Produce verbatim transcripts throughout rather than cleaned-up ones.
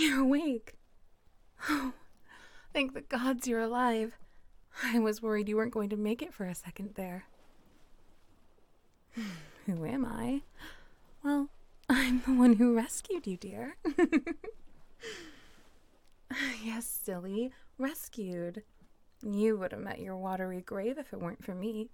You're awake. Oh, thank the gods you're alive. I was worried you weren't going to make it for a second there. Who am I? Well, I'm the one who rescued you, dear. Yes, silly. Rescued. You would have met your watery grave if it weren't for me.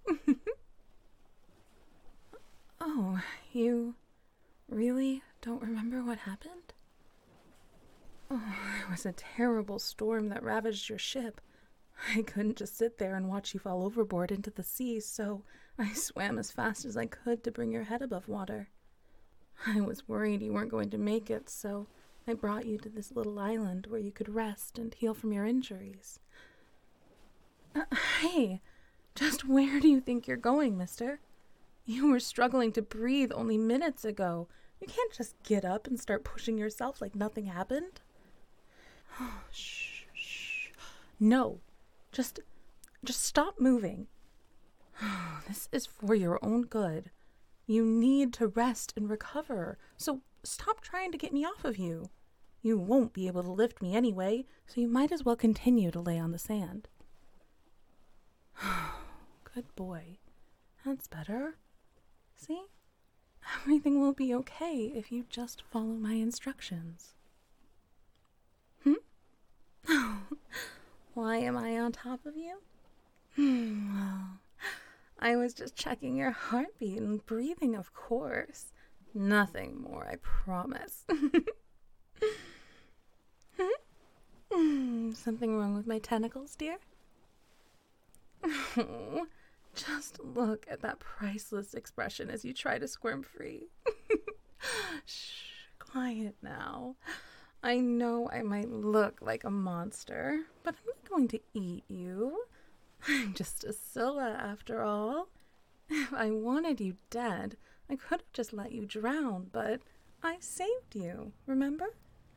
Oh, you really don't remember what happened? Oh, there was a terrible storm that ravaged your ship. I couldn't just sit there and watch you fall overboard into the sea, so I swam as fast as I could to bring your head above water. I was worried you weren't going to make it, so I brought you to this little island where you could rest and heal from your injuries. Uh, hey, just where do you think you're going, mister? You were struggling to breathe only minutes ago. You can't just get up and start pushing yourself like nothing happened. Shh, shh. No, just, just stop moving. This is for your own good. You need to rest and recover, so stop trying to get me off of you. You won't be able to lift me anyway, so you might as well continue to lay on the sand. Good boy. That's better. See? Everything will be okay if you just follow my instructions. Hmm? Oh, why am I on top of you? Hmm, well, I was just checking your heartbeat and breathing, of course. Nothing more, I promise. Hmm? Something wrong with my tentacles, dear? Oh, just look at that priceless expression as you try to squirm free. Shh, quiet now. I know I might look like a monster, but I'm not going to eat you. I'm just a Scylla after all. If I wanted you dead, I could have just let you drown, but I saved you, remember?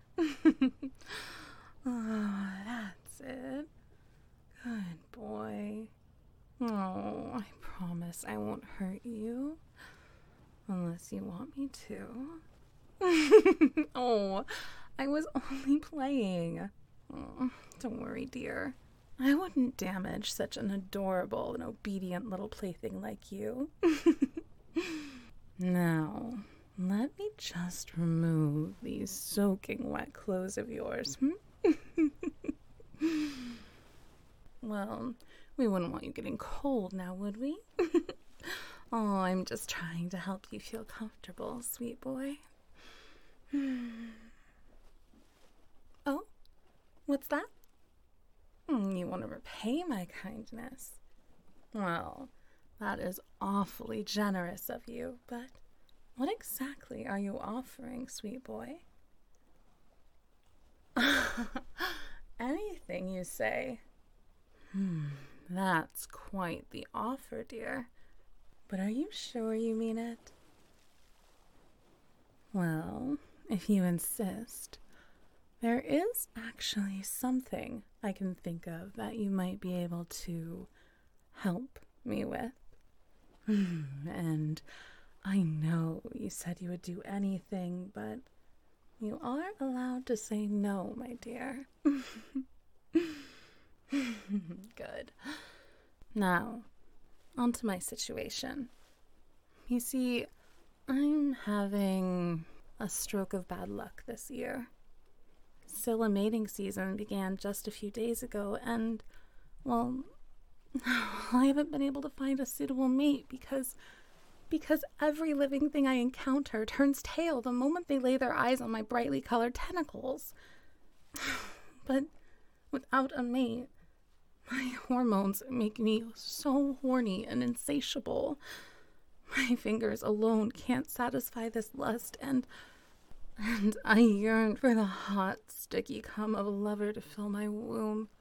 Oh, that's it. Good boy. Oh, I promise I won't hurt you. Unless you want me to. Oh, I was only playing. Oh, don't worry, dear. I wouldn't damage such an adorable and obedient little plaything like you. Now, let me just remove these soaking wet clothes of yours. Hmm? Well, we wouldn't want you getting cold now, would we? Oh, I'm just trying to help you feel comfortable, sweet boy. Oh, what's that? You want to repay my kindness? Well, that is awfully generous of you, but what exactly are you offering, sweet boy? Anything you say. Hmm, that's quite the offer, dear. But are you sure you mean it? Well, if you insist, there is actually something I can think of that you might be able to help me with. And I know you said you would do anything, but you are allowed to say no, my dear. Good. Now, on to my situation. You see, I'm having a stroke of bad luck this year. Scylla mating season began just a few days ago, and, well, I haven't been able to find a suitable mate because, because every living thing I encounter turns tail the moment they lay their eyes on my brightly colored tentacles. But without a mate, my hormones make me so horny and insatiable. My fingers alone can't satisfy this lust, and and I yearn for the hot, sticky cum of a lover to fill my womb.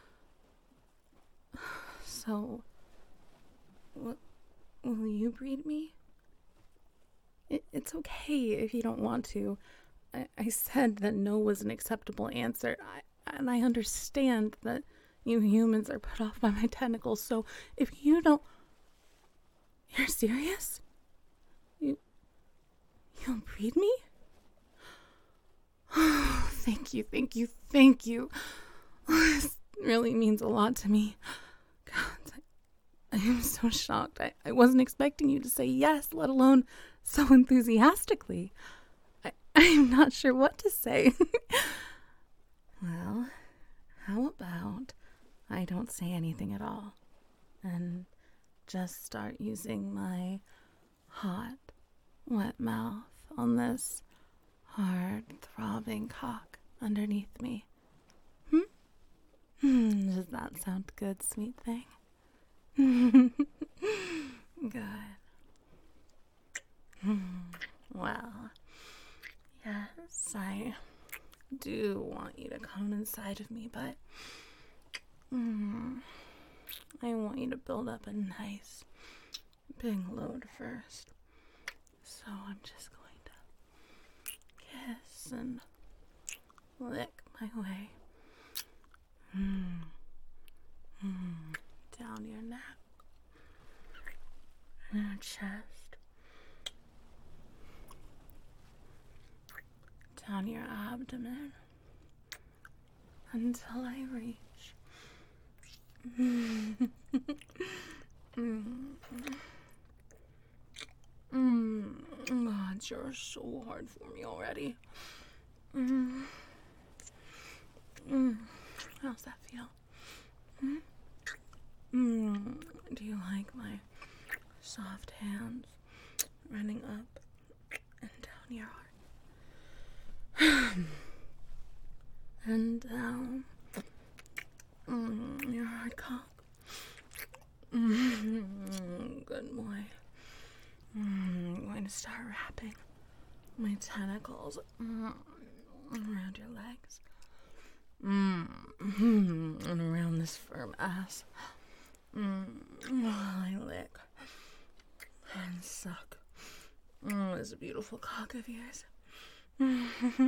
So, will, will you breed me? It, it's okay if you don't want to. I, I said that no was an acceptable answer, I, and I understand that you humans are put off by my tentacles, so if you don't... You're serious? You... You'll breed me? Oh, thank you, thank you, thank you. This really means a lot to me. God, I, I am so shocked. I, I wasn't expecting you to say yes, let alone so enthusiastically. I, I'm not sure what to say. Well, how about I don't say anything at all and just start using my hot, wet mouth on this hard, throbbing cock underneath me. Hmm? Hmm, does that sound good, sweet thing? Good. Well, yes, I do want you to come inside of me, but mm, I want you to build up a nice big load first. So I'm just going to kiss and lick my way mm, mm, down your neck, your chest, down your abdomen, until I reach. Mm. Mm. Mm. God, you're so hard for me already. Mm. Mm. How's that feel? Mm? Mm. Do you like my soft hands running up and down your heart? And down mm, your hard cock. Mm, good boy. Mm, I'm going to start wrapping my tentacles mm, around your legs. Mm, mm, and around this firm ass. Mm, I lick and suck mm, this beautiful cock of yours. Mm,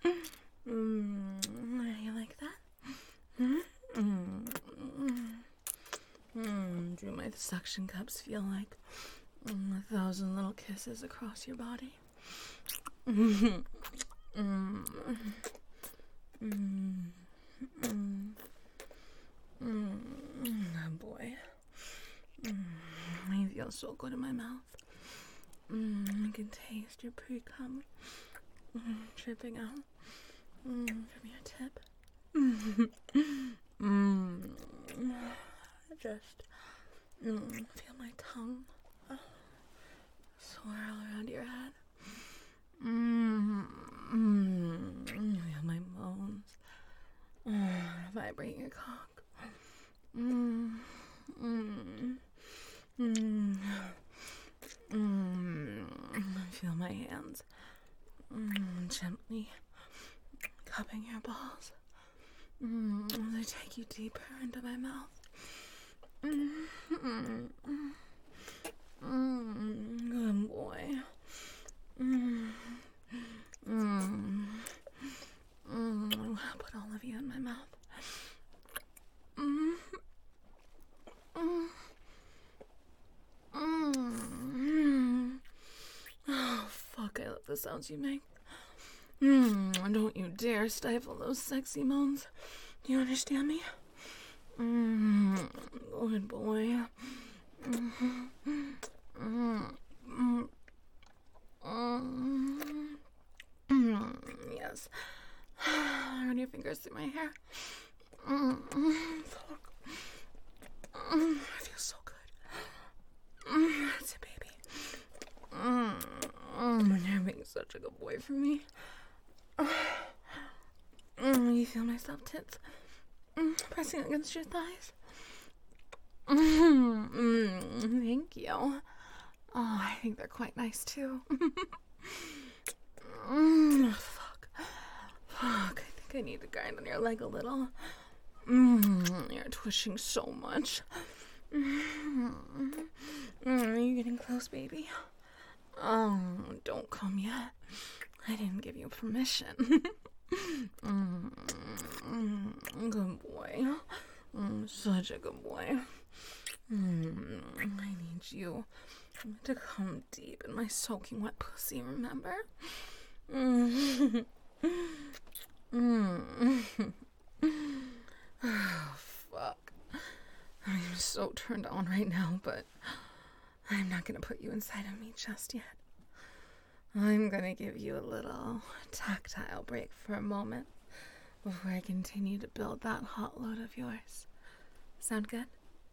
mm, you like that? Mm, mm, mm, mm, do my suction cups feel like mm, a thousand little kisses across your body? Mm, mm, mm, mm, mm, oh boy. Mm, I feel so good in my mouth. Mm, I can taste your pre-cum mm, dripping out mm, from your tip. Mm, mm, just mm, feel my tongue uh, swirl around your head. Mm, mm, feel my bones mm, vibrate your cock. Mm, mm, mm, mm, feel my hands mm, gently cupping your balls. Mm, as I take you deeper into my mouth. Mm, mm, mm, mm, good boy. Mm, mm, mm, I'll put all of you in my mouth. Mm, mm, mm. Oh, fuck, I love the sounds you make. Mm, don't you dare stifle those sexy moans. Do you understand me? Mm, good boy. Mm, mm, mm, mm, mm, yes. Run your fingers through my hair. Mm, mm, fuck. Mm, I feel so good. Mm, that's it, baby. Mm, mm, you're being such a good boy for me. Mm, you feel my soft tits mm, pressing against your thighs? Mm, mm, thank you. Oh, I think they're quite nice too. mm, fuck. Fuck, I think I need to grind on your leg a little. Mm, you're twitching so much. Mm, mm, are you getting close, baby? Oh, don't come yet. I didn't give you permission. mm, mm, good boy. Mm, such a good boy. Mm, I need you to come deep in my soaking wet pussy, remember? Mm, Mm. Oh, fuck. I'm so turned on right now, but I'm not gonna put you inside of me just yet. I'm gonna give you a little tactile break for a moment before I continue to build that hot load of yours. Sound good?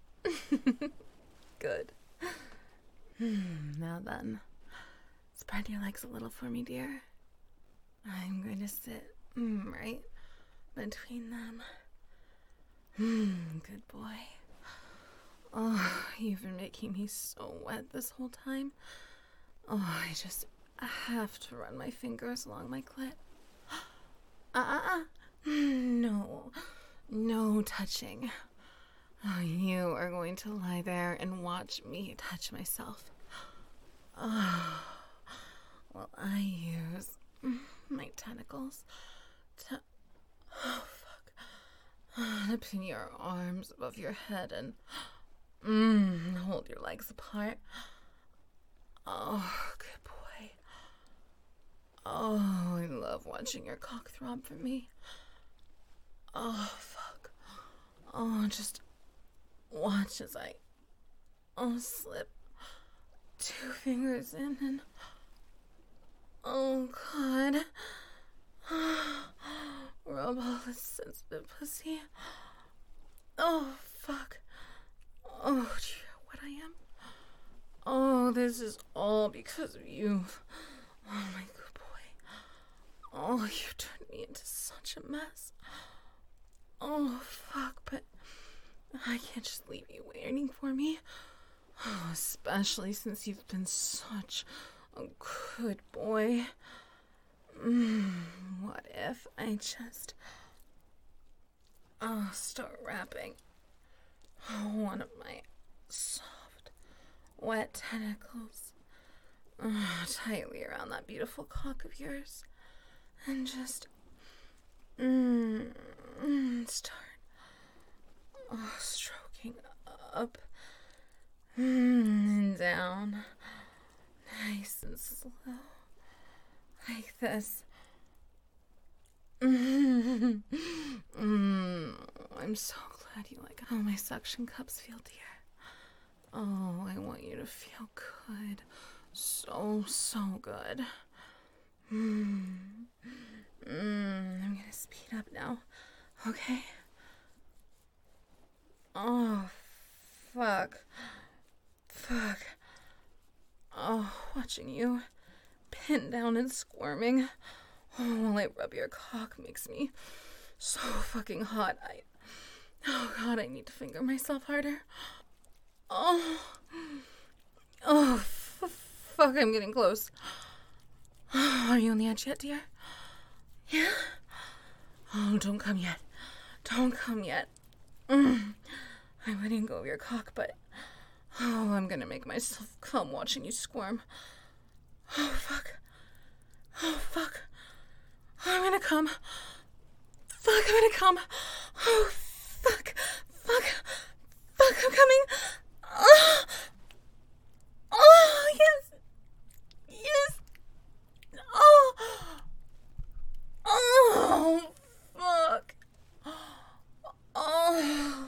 Good. Hmm, now then, spread your legs a little for me, dear. I'm going to sit mm, right between them. Hmm, good boy. Oh, you've been making me so wet this whole time. Oh, I just have to run my fingers along my clit. Uh-uh. No. No touching. Oh, you are going to lie there and watch me touch myself. Oh, well, I use my tentacles to, oh, fuck, to pin your arms above your head and mm, hold your legs apart. Oh, good boy. Oh, I love watching your cock throb for me. Oh, fuck. Oh, just watch as I oh, slip two fingers in and oh, God. Rub all this sensitive pussy. Oh, fuck. Oh, do you know what I am? Oh, this is all because of you. Oh, my good boy. Oh, you turned me into such a mess. Oh, fuck, but I can't just leave you waiting for me. Oh, especially since you've been such a good boy. Mm, what if I just oh, start wrapping one of my soft, wet tentacles oh, tightly around that beautiful cock of yours and just mm, mm, start oh, stroking up and down, nice and slow, like this. Mm, mm, I'm so glad you like how my suction cups feel, dear. Oh, I want you to feel good, so, so good. Mm, mm, I'm gonna speed up now, okay? Oh, fuck. Fuck. Oh, watching you pin down and squirming oh, while I rub your cock makes me so fucking hot. I, oh God, I need to finger myself harder. Oh, oh, f- fuck, I'm getting close. Oh, are you on the edge yet, dear? Yeah? Oh, don't come yet. Don't come yet. Mm. I'm letting go of your cock, but oh, I'm gonna make myself come watching you squirm. Oh, fuck. Oh, fuck. Oh, I'm gonna come. Fuck, I'm gonna come. Oh, fuck. Fuck. Fuck, I'm coming. Oh, oh yes. Yes. Oh. Oh, fuck. Oh.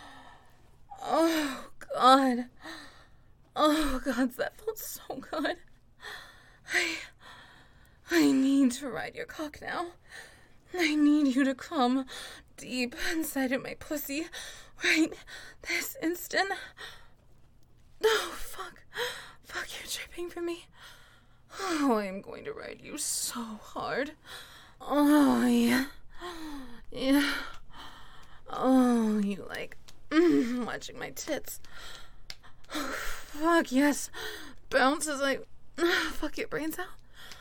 Oh, God. Oh, God, that felt so good. I... I need to ride your cock now. I need you to come deep inside of my pussy right this instant. Oh, fuck. Fuck, you're tripping for me. Oh, I am going to ride you so hard. Oh, yeah. Yeah. Oh, you like mm, watching my tits. Oh, fuck, yes. Bounce as I fuck your brains out.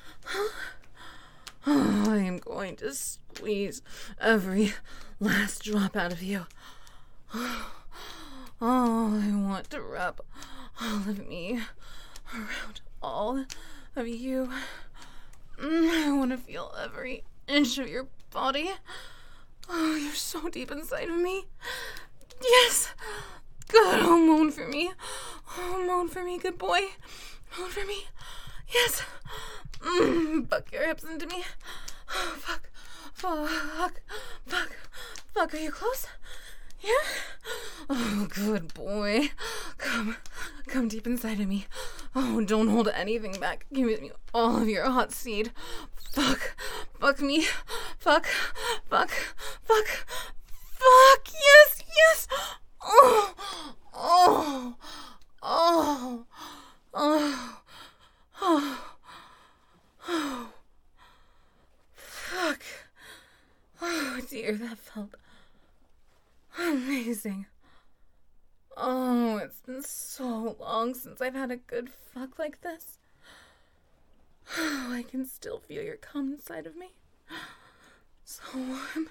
Oh, I am going to squeeze every last drop out of you. Oh, I want to wrap all of me around all of you. I want to feel every inch of your body. Oh, you're so deep inside of me. Yes. Good. Oh, moan for me. Oh, moan for me, good boy. Moan for me. Yes. Mm, buck your hips into me. Oh, fuck. Fuck. Fuck. Fuck, are you close? Yeah? Oh, good boy. Come. Come deep inside of me. Oh, don't hold anything back. Give me all of your hot seed. Fuck. Fuck me. Fuck. Fuck. Fuck. Fuck. Yes, yes. Oh. Oh. Oh. Oh. Oh. Oh. Fuck. Oh, dear, that felt amazing. Oh, it's been so long since I've had a good fuck like this. Oh, I can still feel your cum inside of me. So warm.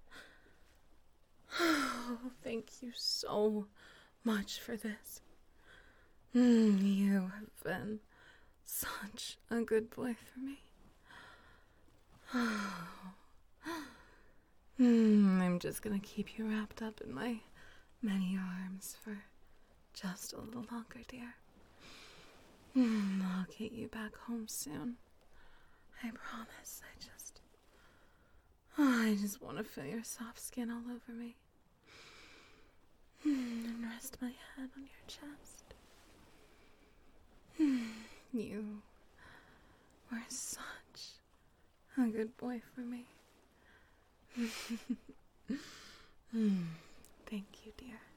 Oh, thank you so much for this. Mm, you have been such a good boy for me. Oh. Mm, I'm just gonna keep you wrapped up in my many arms for just a little longer, dear. Mm, I'll get you back home soon. I promise. I just... Oh, I just want to feel your soft skin all over me. Mm, and rest my head on your chest. Mm, you were such a good boy for me. mm, thank you, dear.